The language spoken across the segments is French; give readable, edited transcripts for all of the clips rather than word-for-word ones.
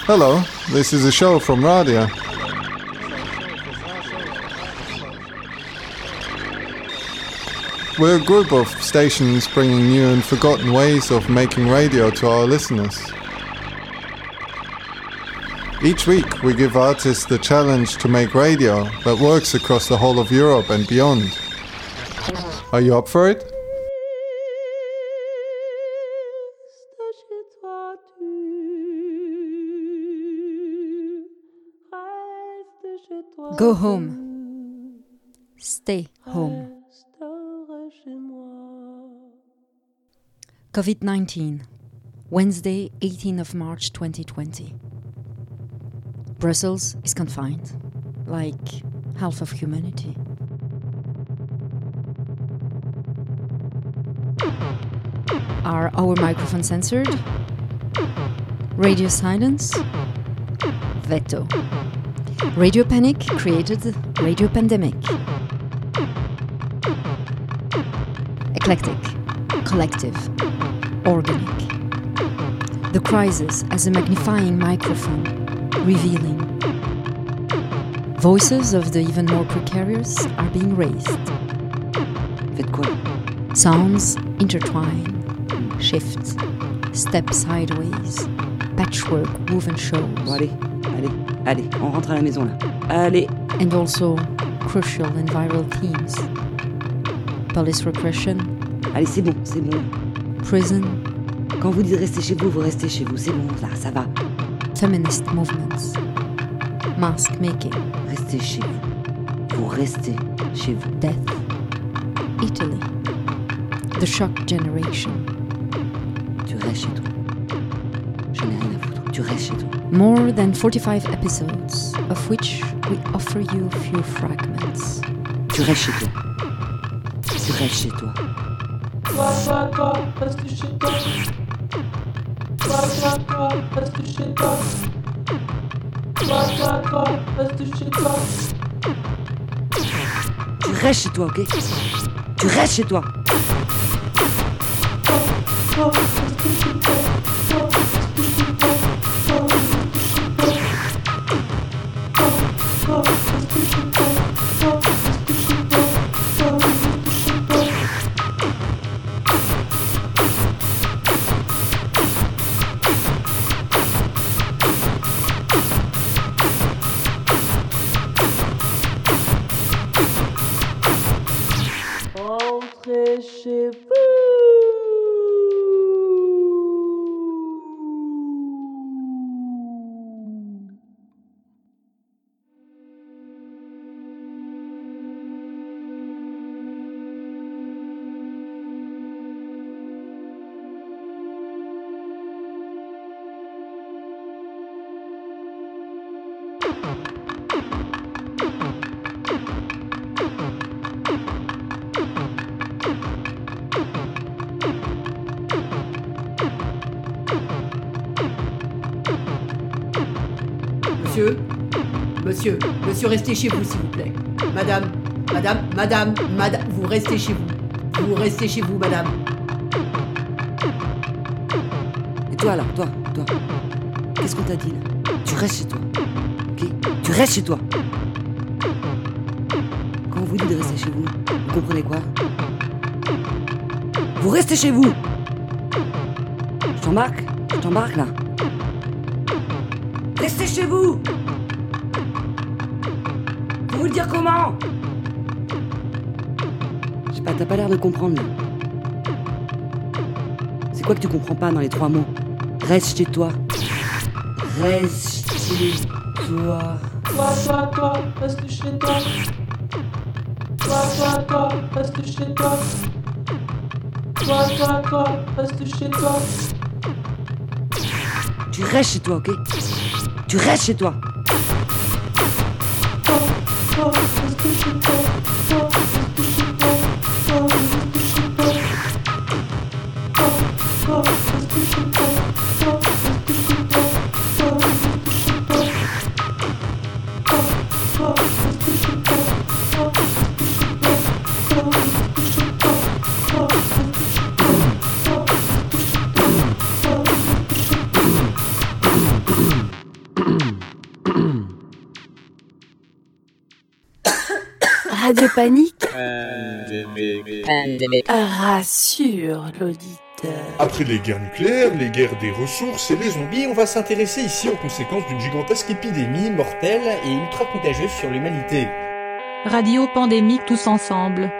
Hello, this is a show from Radia. We're a group of stations bringing new and forgotten ways of making radio to our listeners. Each week we give artists the challenge to make radio that works across the whole of Europe and beyond. Are you up for it? Go home. Stay home. COVID-19, Wednesday, 18th of March 2020. Brussels is confined, like half of humanity. Are our microphones censored? Radio silence? Veto. Radio panic created radio pandemic. Eclectic, collective, organic. The crisis as a magnifying microphone, revealing. Voices of the even more precarious are being raised. Faites quoi? Sounds intertwine, shift, step sideways, patchwork woven shows. Bon, allez, on rentre à la maison là. Allez. And also crucial and viral themes. Police repression. Allez, c'est bon. Prison. Quand vous dites restez chez vous, vous restez chez vous. C'est bon, là, ça va. Feminist movements. Mask making. Restez chez vous. Vous restez chez vous. Death. Italy. The shock generation. Tu restes chez toi. J'en ai rien à foutre. Tu restes chez toi. More than 45 episodes, of which we offer you a few fragments. Tu restes chez toi. Tu restes chez toi. Toi, reste chez toi. Toi, reste chez toi. Toi, reste chez toi. Tu restes chez toi, ok? Tu restes chez toi. Toi, reste chez toi. Entrez chez vous. Monsieur, restez chez vous, s'il vous plaît. Madame, vous restez chez vous. Vous restez chez vous, madame. Et toi là, toi. Qu'est-ce qu'on t'a dit là? Tu restes chez toi. Ok? Tu restes chez toi. Quand on vous dit de rester chez vous, vous comprenez quoi? Vous restez chez vous. Je t'embarque là. Restez chez vous. Vous le dire comment? Je sais pas, t'as pas l'air de comprendre là. C'est quoi que tu comprends pas dans les 3 mots? Reste chez toi. Reste chez toi. Toi, reste chez toi. Toi, reste chez toi. Toi, reste chez toi. Tu restes chez toi, ok? Tu restes chez toi. Toi, reste chez toi. Toi, reste chez toi. Toi, reste chez toi. Toi, reste chez toi. Toi, reste chez toi. Toi, reste chez toi. Toi, reste chez toi. Toi, reste chez toi. Toi, reste chez toi. Toi, reste chez toi. Radio Panique Pandémie. rassure l'auditeur. Après les guerres nucléaires, les guerres des ressources et les zombies, on va s'intéresser ici aux conséquences d'une gigantesque épidémie mortelle et ultra contagieuse sur l'humanité. Radio Pandémique tous ensemble.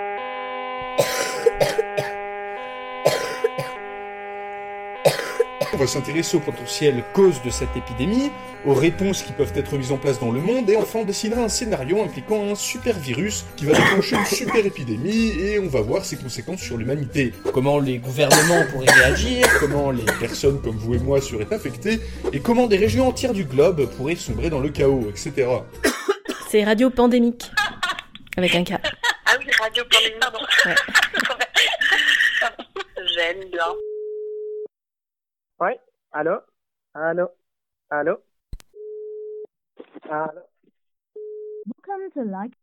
On va s'intéresser aux potentielles causes de cette épidémie, aux réponses qui peuvent être mises en place dans le monde, et enfin on dessinera un scénario impliquant un super virus qui va déclencher une super épidémie, et on va voir ses conséquences sur l'humanité. Comment les gouvernements pourraient réagir, comment les personnes comme vous et moi seraient affectées, et comment des régions entières du globe pourraient sombrer dans le chaos, etc. C'est Radio Pandémique. Avec un K. Ah oui, Radio Pandémique, pardon. Ouais. J'aime bien. Ouais, allô. Welcome to like.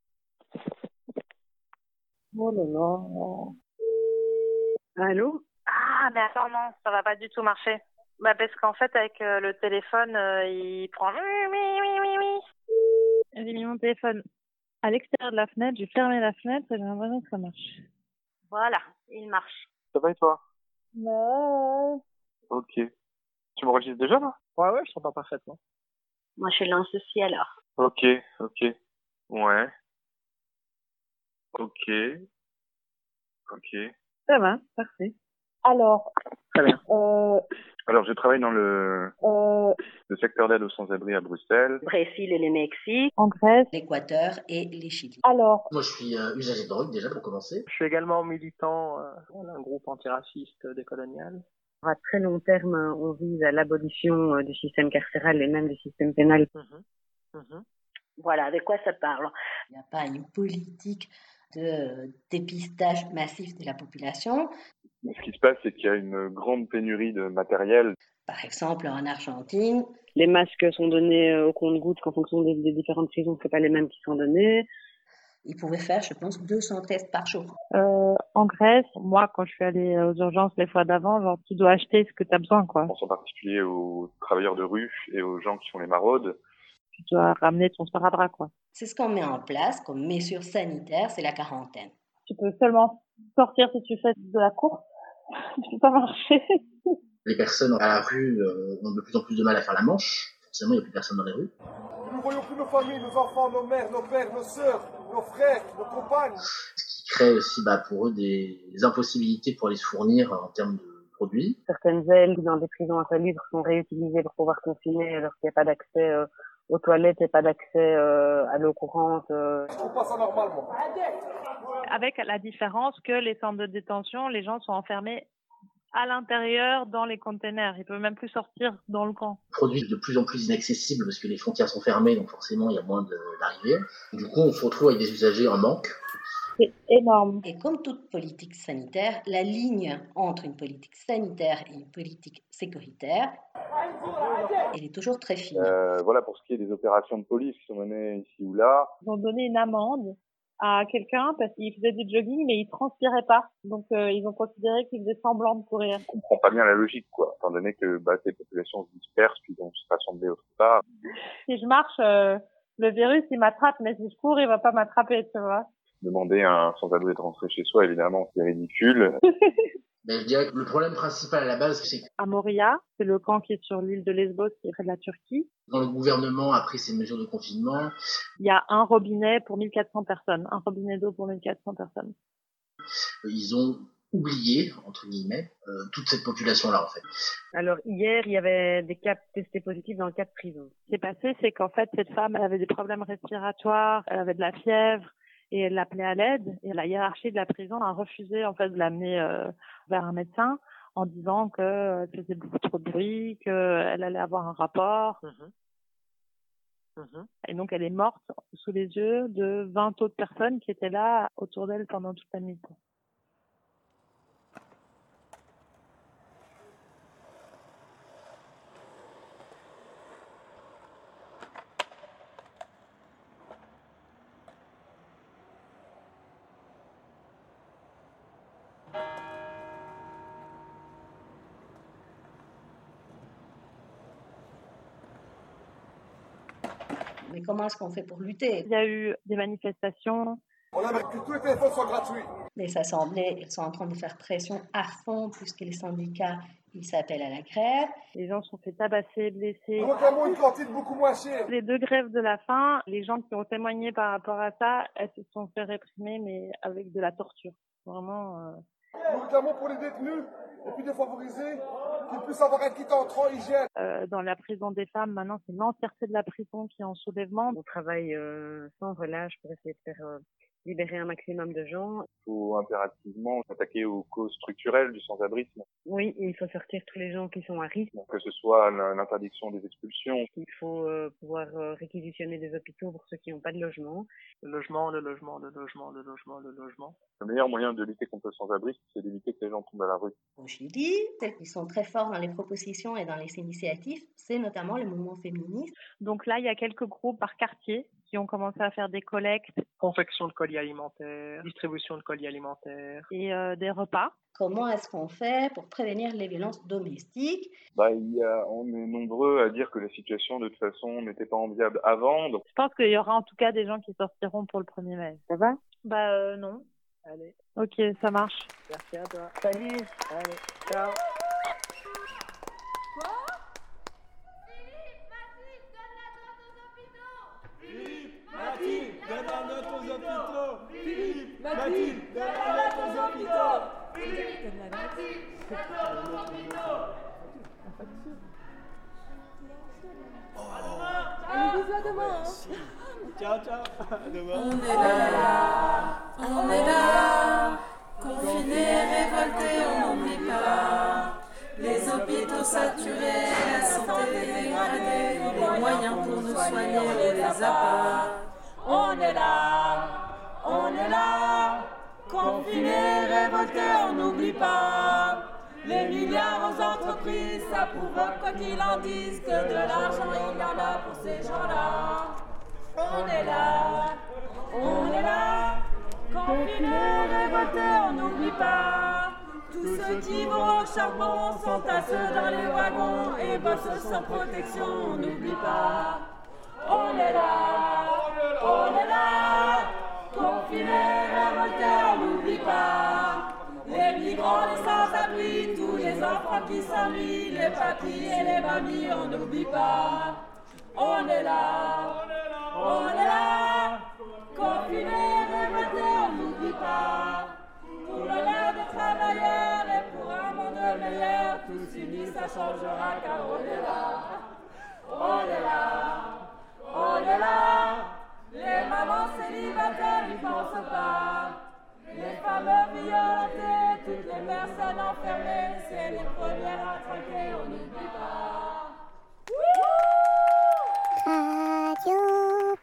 Oh là là. Allô. Ah, mais attends, non, ça va pas du tout marcher. Bah, parce qu'en fait, avec le téléphone, il prend... J'ai mis mon téléphone à l'extérieur de la fenêtre, j'ai fermé la fenêtre et j'ai l'impression que ça marche. Voilà, il marche. Ça va et toi? Ouais. Ok. Tu m'enregistres déjà là? Ouais, je t'entends parfaitement. Moi, je lance aussi alors. Ok. Ouais. Ok. Ça va, parfait. Alors. Très bien. Alors, je travaille dans le secteur d'aide aux sans-abri à Bruxelles. Brésil et le Mexique. En Grèce. L'Équateur et les Chili. Alors. Moi, je suis usager de drogue, déjà, pour commencer. Je suis également militant d'un groupe antiraciste décolonial. À très long terme, on vise à l'abolition du système carcéral et même du système pénal. Voilà, de quoi ça parle? Il n'y a pas une politique de dépistage massif de la population. Ce qui se passe, c'est qu'il y a une grande pénurie de matériel. Par exemple, en Argentine. Les masques sont donnés au compte-gouttes qu'en fonction des différentes prisons, c'est pas les mêmes qui sont donnés. Ils pouvaient faire, je pense, 200 tests par jour. En Grèce, moi, quand je suis allée aux urgences les fois d'avant, genre, tu dois acheter ce que tu as besoin, quoi. Je pense en particulier aux travailleurs de rue et aux gens qui font les maraudes. Tu dois ramener ton sparadrap, quoi. C'est ce qu'on met en place comme mesure sanitaire, c'est la quarantaine. Tu peux seulement sortir si tu fais de la course. Tu peux pas marcher. Les personnes à la rue ont de plus en plus de mal à faire la manche. Forcément, il n'y a plus personne dans les rues. Nous ne voyons plus nos familles, nos enfants, nos mères, nos pères, nos sœurs, nos frères, nos compagnes. Ce qui crée aussi pour eux des impossibilités pour aller se fournir en termes de produits. Certaines ailes dans des prisons insalubres sont réutilisées pour pouvoir confiner alors qu'il n'y a pas d'accès aux toilettes et pas d'accès à l'eau courante. Je trouve pas ça normalement. Avec la différence que les centres de détention, les gens sont enfermés à l'intérieur dans les containers. Ils peuvent même plus sortir dans le camp. Produits de plus en plus inaccessibles parce que les frontières sont fermées, donc forcément il y a moins d'arrivées. Du coup, on se retrouve avec des usagers en manque. C'est énorme. Et comme toute politique sanitaire, la ligne entre une politique sanitaire et une politique sécuritaire, elle est toujours très fine. Voilà pour ce qui est des opérations de police qui sont menées ici ou là. Ils ont donné une amende à quelqu'un parce qu'il faisait du jogging mais il transpirait pas. Donc ils ont considéré qu'il faisait semblant de courir. On comprend pas bien la logique, quoi, étant donné que ces populations se dispersent puis vont se rassembler autre part. Si je marche, le virus il m'attrape, mais si je cours, il va pas m'attraper, tu vois. Demander à un sans-abri de rentrer chez soi, évidemment, c'est ridicule. Mais je dirais que le problème principal à la base, c'est à Moria, c'est le camp qui est sur l'île de Lesbos, qui est près de la Turquie. Quand le gouvernement a pris ces mesures de confinement, il y a un robinet pour 1400 personnes, un robinet d'eau pour 1400 personnes. Ils ont oublié, entre guillemets, toute cette population-là, en fait. Alors, hier, il y avait des cas testés positifs dans 4 prisons. Ce qui s'est passé, c'est qu'en fait, cette femme, elle avait des problèmes respiratoires, elle avait de la fièvre, et elle l'appelait à l'aide. Et la hiérarchie de la prison a refusé, en fait, de l'amener vers un médecin en disant qu'elle faisait beaucoup trop de bruit, qu'elle allait avoir un rapport. Et donc, elle est morte sous les yeux de 20 autres personnes qui étaient là autour d'elle pendant toute la nuit. Mais comment est-ce qu'on fait pour lutter? Il y a eu des manifestations, On aimerait que tous les téléphones soient gratuits. Les assemblées, elles sont en train de faire pression à fond puisque les syndicats, ils s'appellent à la grève. Les gens se sont fait tabasser, blessés. Nous réclamons une cantine beaucoup moins chère. Les 2 grèves de la faim, les gens qui ont témoigné par rapport à ça, elles se sont fait réprimer, mais avec de la torture. Vraiment. Nous réclamons pour les détenus les plus défavorisés qu'ils puissent avoir un kit entrant hygiène. Dans la prison des femmes, maintenant, c'est l'entièreté de la prison qui est en soulèvement. On travaille sans relâche pour essayer de faire libérer un maximum de gens. Il faut impérativement s'attaquer aux causes structurelles du sans-abrisme. Oui, il faut sortir tous les gens qui sont à risque. Que ce soit l'interdiction des expulsions. Il faut pouvoir réquisitionner des hôpitaux pour ceux qui n'ont pas de logement. Le logement, le logement, le logement, le logement, le logement. Le meilleur moyen de lutter contre le sans-abrisme, c'est d'éviter que les gens tombent à la rue. Je dis, celles qui sont très forts dans les propositions et dans les initiatives, c'est notamment le mouvement féministe. Donc là, il y a quelques groupes par quartier qui ont commencé à faire des collectes. Confection de colis alimentaires, distribution de colis alimentaires. Et des repas. Comment est-ce qu'on fait pour prévenir les violences domestiques? On est nombreux à dire que la situation, de toute façon, n'était pas enviable avant. Donc... Je pense qu'il y aura en tout cas des gens qui sortiront pour le 1er mai. Ça va? Non. Allez. Ok, ça marche. Merci à toi. Salut. Allez, ciao. Quoi? Mathilde, donne la note aux hôpitaux. Philippe, Mathilde, donne la note aux hôpitaux. Philippe, Mathilde, donne la note aux hôpitaux. Allez, bisous, à demain. Ciao, ciao. À demain. On est là, confinés, révoltés, on n'oublie pas. Les hôpitaux saturés, la santé dégradée, les moyens pour nous soigner, on les a pas. On est là, confinés, révoltés, on n'oublie pas. Les milliards aux entreprises, ça prouve quoi qu'ils en disent que de l'argent il y en a pour ces gens-là. On est là, confinés, révoltés, on n'oublie pas. Tous ceux qui vont au charbon sont tassés dans les wagons et bossent sans protection, on n'oublie pas. On est là, confinés, révoltés, on n'oublie pas. Les migrants, les sans-abri, tous les enfants qui s'ennuient, les papis et les mamies, on n'oublie pas. On est là, confinés, révoltés, on n'oublie pas. Pour l'honneur des travailleurs et pour un monde meilleur, tous unis ça changera car on est là, les mamans célibataires n'y pensent pas. Les femmes violentées, toutes les personnes enfermées, c'est les premières à trinquer, on n'oublie pas. Radio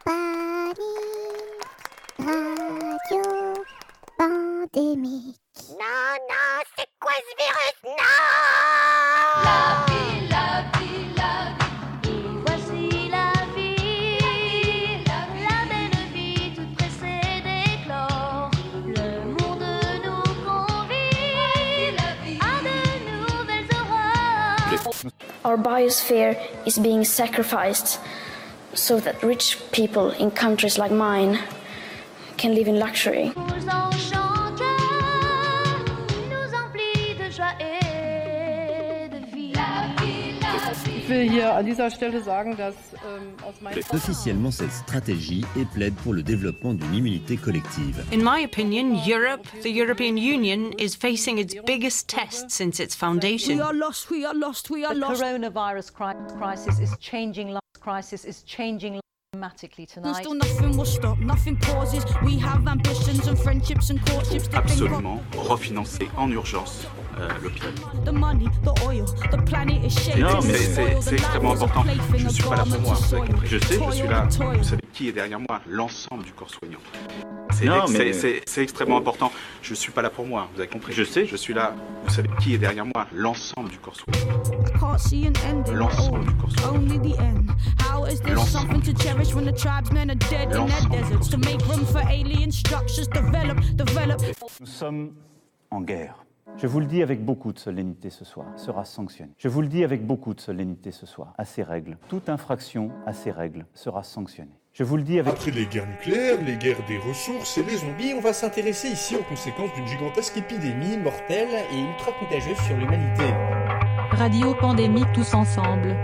Radio Pandémique. Non, c'est quoi ce virus? Non! La vie, et voici la vie, la belle vie toute pressée d'éclore. Le monde nous convie à de nouvelles horreurs. Our biosphere is being sacrificed so that rich people in countries like mine can live in luxury. Nous enchante, nous emplit de joie et de vie. Ich will hier an dieser Stelle sagen, dass aus meiner Officiellement, cette stratégie est plaide pour le développement d'une immunité collective. In my opinion, the European Union, is facing its biggest test since its foundation. We are lost. The coronavirus crisis is changing dramatically tonight. Still nothing will stop, nothing pauses. We have ambitions and friendships and courtships. Absolument refinancer en urgence l'hôpital. The money, the oil, the planet is shaking. Non, mais c'est extrêmement important. Je ne suis pas là pour moi, vous avez compris. Je sais, je suis là. Vous savez qui est derrière moi? L'ensemble du corps soignant. C'est extrêmement important. Je ne suis pas là pour moi, vous avez compris. Je sais, je suis là. Vous savez qui est derrière moi? L'ensemble du corps soignant. L'ensemble du corps soignant. Only the end. How is this something to cherish when the tribesmen are dead in their deserts? To make room for alien structures, develop. Nous sommes en guerre. Je vous le dis avec beaucoup de solennité ce soir, sera sanctionné. Je vous le dis avec beaucoup de solennité ce soir, à ces règles. Toute infraction à ces règles sera sanctionnée. Je vous le dis avec... Après les guerres nucléaires, les guerres des ressources et les zombies, on va s'intéresser ici aux conséquences d'une gigantesque épidémie mortelle et ultra contagieuse sur l'humanité. Radio Pandémique tous ensemble.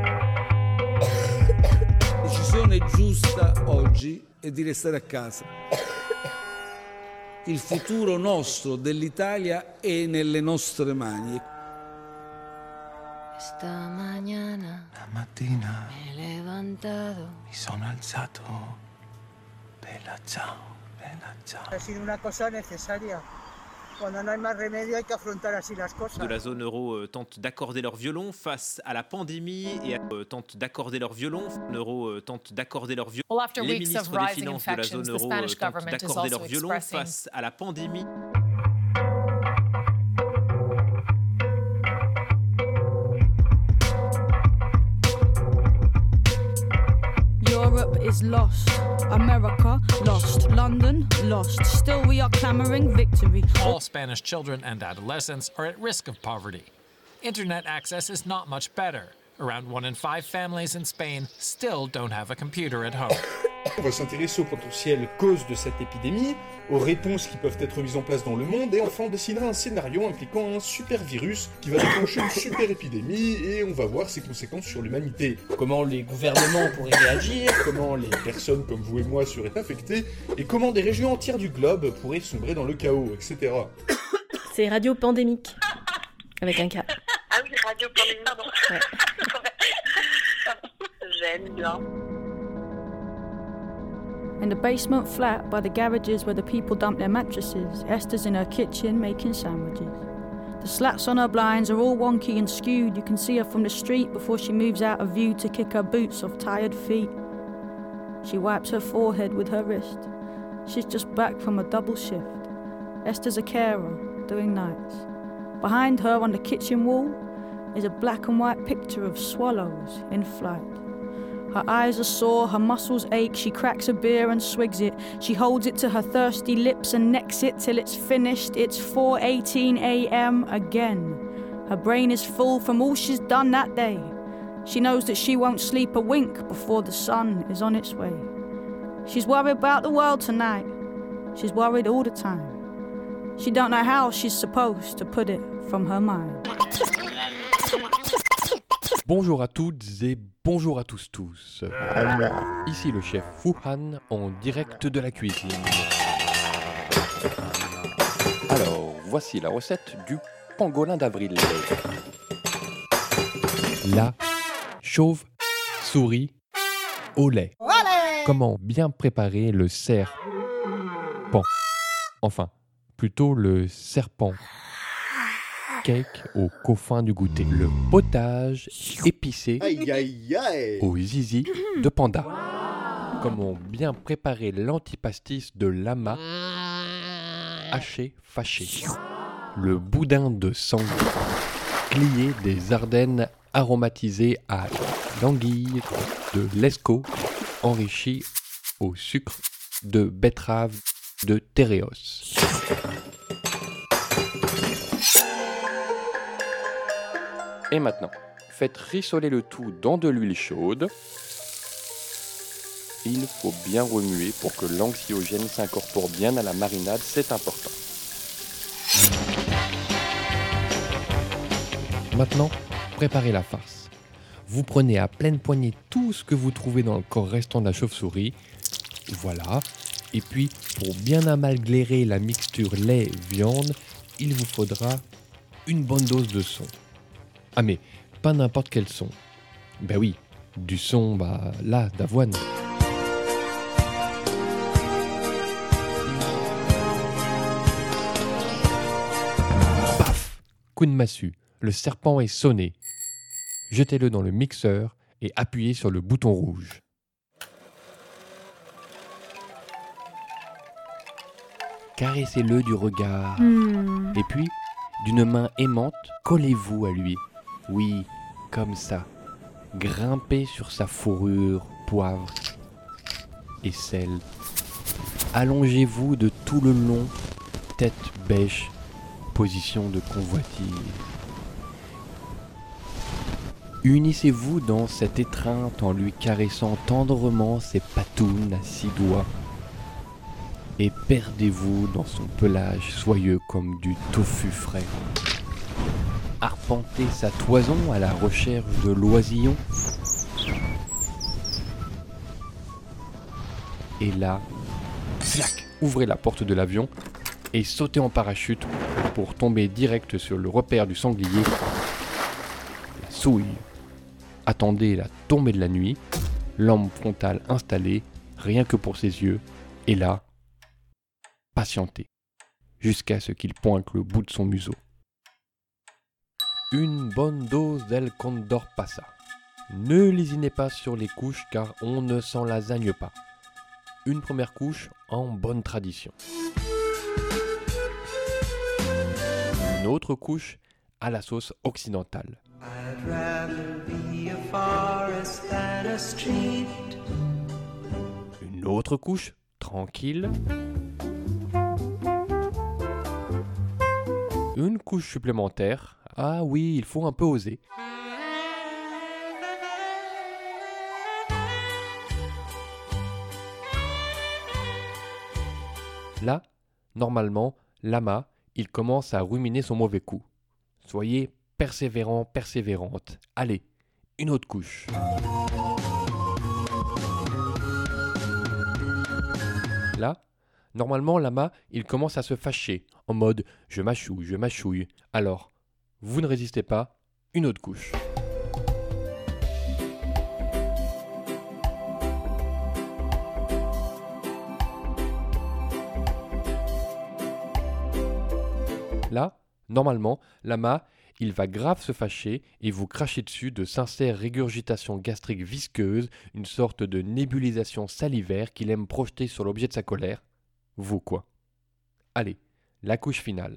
La decisione giusta oggi è di restare a casa. Il futuro nostro dell'Italia è nelle nostre mani. Esta mañana, la mattina, me he levantado, mi sono alzato. Bella ciao, bella ciao. Ha sido una cosa necesaria. Cuando no hay más remedio, hay que afrontar así las cosas. De la zone euro tentent d'accorder leur violon face à la pandémie et tentent d'accorder leur violon. L'euro tente d'accorder leur violon. Well, after Les weeks ministres of des rising Finances de la infections, zone the euro Spanish tentent government is d'accorder leur also violon expressing face à la pandémie. Europe is lost, America lost, London lost. Still we are clamoring victory. All Spanish children and adolescents are at risk of poverty. Internet access is not much better. Around 1 in 5 families in Spain still don't have a computer at home. On va s'intéresser aux potentielles causes de cette épidémie, aux réponses qui peuvent être mises en place dans le monde, et enfin on dessinera un scénario impliquant un super virus qui va déclencher une super épidémie, et on va voir ses conséquences sur l'humanité. Comment les gouvernements pourraient réagir, comment les personnes comme vous et moi seraient affectées, et comment des régions entières du globe pourraient sombrer dans le chaos, etc. C'est Radio Pandémique, avec un K. Ah oui, Radio Pandémique, pardon. Ouais. J'aime bien. In the basement flat by the garages where the people dump their mattresses, Esther's in her kitchen making sandwiches. The slats on her blinds are all wonky and skewed. You can see her from the street before she moves out of view to kick her boots off tired feet. She wipes her forehead with her wrist. She's just back from a double shift. Esther's a carer, doing nights. Behind her on the kitchen wall is a black and white picture of swallows in flight. Her eyes are sore, her muscles ache, she cracks a beer and swigs it. She holds it to her thirsty lips and necks it till it's finished. It's 4:18 a.m. again. Her brain is full from all she's done that day. She knows that she won't sleep a wink before the sun is on its way. She's worried about the world tonight. She's worried all the time. She don't know how she's supposed to put it from her mind. Bonjour à toutes et bonjour à tous. Ici le chef Wuhan en direct de la cuisine. Alors, voici la recette du pangolin d'avril. La chauve-souris au lait. Comment bien préparer le serpent? Enfin, plutôt le serpent cake au coffin du goûter. Le potage épicé au zizi de panda. Comment bien préparer l'antipastis de lama haché fâché. Le boudin de sangle plié des Ardennes aromatisé à l'anguille de l'escaut enrichi au sucre de betterave de Téréos. Et maintenant, faites rissoler le tout dans de l'huile chaude. Il faut bien remuer pour que l'anxiogène s'incorpore bien à la marinade, c'est important. Maintenant, préparez la farce. Vous prenez à pleine poignée tout ce que vous trouvez dans le corps restant de la chauve-souris. Voilà. Et puis, pour bien amalglérer la mixture lait-viande, il vous faudra une bonne dose de son. Ah mais, pas n'importe quel son. Ben oui, du son, là, d'avoine. Paf! Coup de massue, le serpent est sonné. Jetez-le dans le mixeur et appuyez sur le bouton rouge. Caressez-le du regard. Et puis, d'une main aimante, collez-vous à lui. Oui, comme ça. Grimpez sur sa fourrure, poivre et sel. Allongez-vous de tout le long, tête bêche, position de convoitise. Unissez-vous dans cette étreinte en lui caressant tendrement ses patounes à 6 doigts. Et perdez-vous dans son pelage soyeux comme du tofu frais. Arpentez sa toison à la recherche de l'oisillon. Et là, flac, ouvrez la porte de l'avion et sautez en parachute pour tomber direct sur le repère du sanglier, la souille. Attendez la tombée de la nuit, lampe frontale installée, rien que pour ses yeux, et là, patientez, jusqu'à ce qu'il pointe le bout de son museau. Une bonne dose d'El Condor Pasa. Ne lésinez pas sur les couches car on ne s'en lasagne pas. Une première couche en bonne tradition. Une autre couche à la sauce occidentale. I'd rather be a forest than a street. Une autre couche tranquille. Une couche supplémentaire. Ah oui, il faut un peu oser. Là, normalement, Lama, il commence à ruminer son mauvais coup. Soyez persévérant, persévérante. Allez, une autre couche. Là, normalement, Lama, il commence à se fâcher, en mode « je mâchouille, je mâchouille ». Alors, vous ne résistez pas, une autre couche. Là, normalement, Lama, il va grave se fâcher et vous cracher dessus de sincères régurgitations gastriques visqueuses, une sorte de nébulisation salivaire qu'il aime projeter sur l'objet de sa colère. Vous quoi. Allez, la couche finale.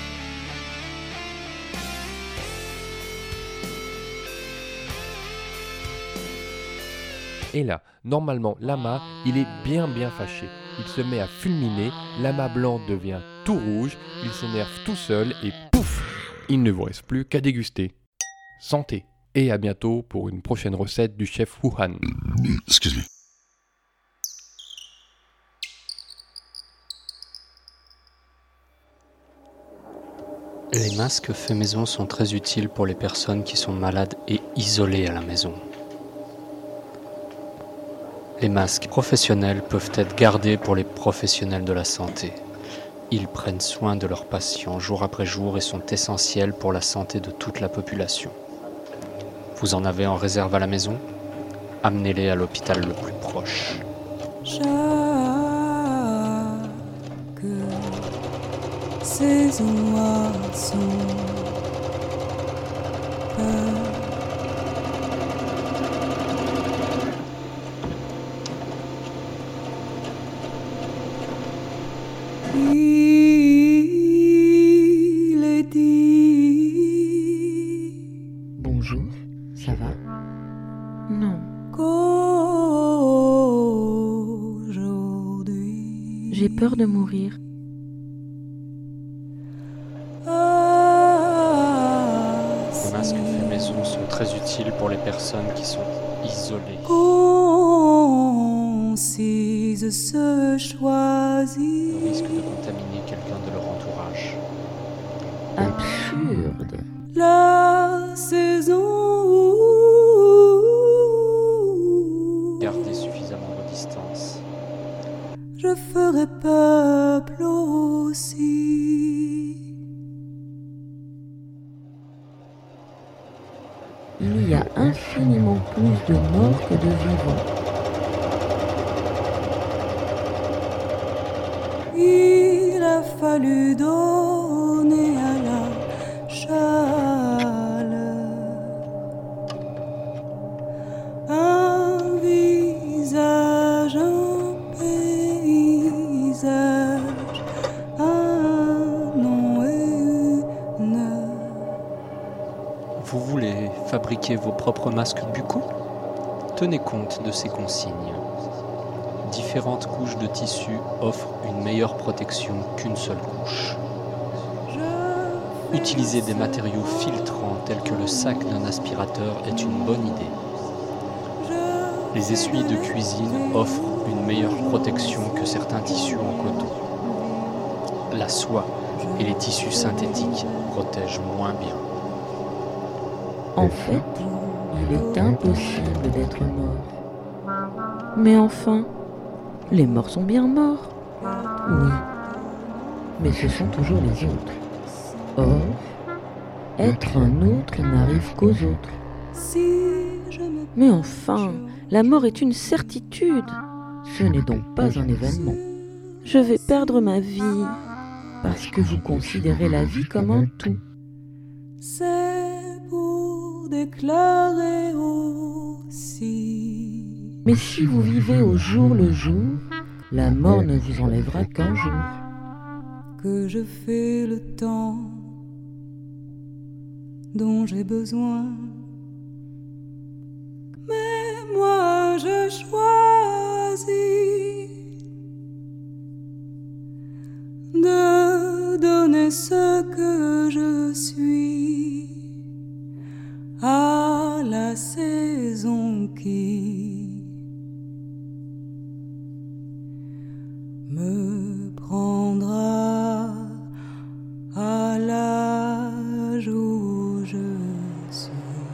Et là, normalement, Lama, il est bien fâché. Il se met à fulminer, Lama blanc devient tout rouge, il s'énerve tout seul et pouf, il ne vous reste plus qu'à déguster. Santé. Et à bientôt pour une prochaine recette du chef Wuhan. Excuse me. Les masques faits maison sont très utiles pour les personnes qui sont malades et isolées à la maison. Les masques professionnels peuvent être gardés pour les professionnels de la santé. Ils prennent soin de leurs patients jour après jour et sont essentiels pour la santé de toute la population. Vous en avez en réserve à la maison ? Amenez-les à l'hôpital le plus proche. Chaque saison a son peur. Il est dit. Bonjour, ça va? Non. Qu'aujourd'hui. J'ai peur de mourir. Les masques faits maison sont très utiles pour les personnes qui sont isolées. Concise se choisit. Le risque de contaminer quelqu'un de leur entourage. Absurde. La saison où Gardez suffisamment de distance. je ferai peuple aussi. Il y a infiniment plus de morts que de vivants. Il a fallu donner à la chaleur un visage, un paysage, un nom et une. Vous voulez fabriquer vos propres masques buccaux ? Tenez compte de ces consignes. Différentes couches de tissu offrent une meilleure protection qu'une seule couche. Je Utiliser des matériaux filtrants tels que le sac d'un aspirateur est une bonne idée. Les essuies de cuisine offrent une meilleure protection que certains tissus en coton. La soie et les tissus synthétiques protègent moins bien. En fait, il est impossible d'être mort. Mais enfin, les morts sont bien morts. Oui, mais ce sont toujours les autres. Or, être un autre n'arrive qu'aux autres. Mais enfin, la mort est une certitude. Ce n'est donc pas un événement. Je vais perdre ma vie parce que vous considérez la vie comme un tout. C'est pour déclarer aussi. Mais si vous vivez au jour le jour, la mort ne vous enlèvera qu'un jour. Que je fais le temps dont j'ai besoin. Mais moi je choisis de donner ce que je suis à la saison qui me prendra à l'âge où je suis.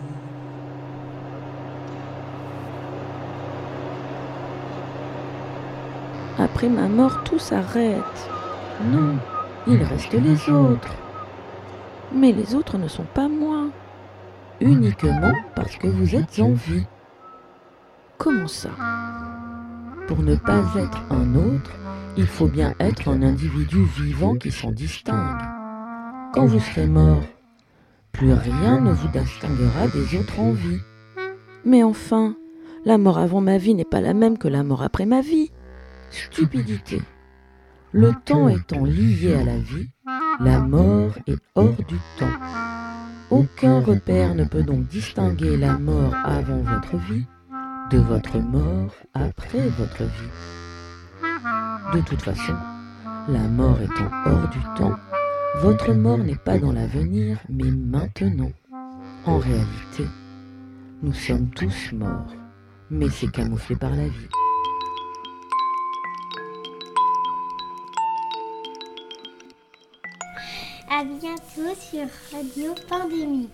Après ma mort, tout s'arrête. Non, il reste les autres. Mais les autres ne sont pas moi. Uniquement parce que vous êtes en vie. Comment ça ? Pour ne pas être un autre, il faut bien être un individu vivant qui s'en distingue. Quand vous serez mort, plus rien ne vous distinguera des autres en vie. Mais enfin, la mort avant ma vie n'est pas la même que la mort après ma vie. Stupidité. Le temps étant lié à la vie, la mort est hors du temps. Aucun repère ne peut donc distinguer la mort avant votre vie de votre mort après votre vie. De toute façon, la mort étant hors du temps, votre mort n'est pas dans l'avenir, mais maintenant. En réalité, nous sommes tous morts, mais c'est camouflé par la vie. À bientôt sur Radio Pandémique.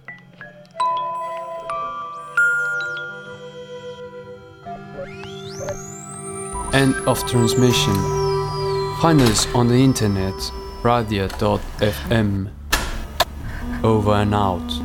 End of transmission. Find us on the internet, radio.fm. Over and out.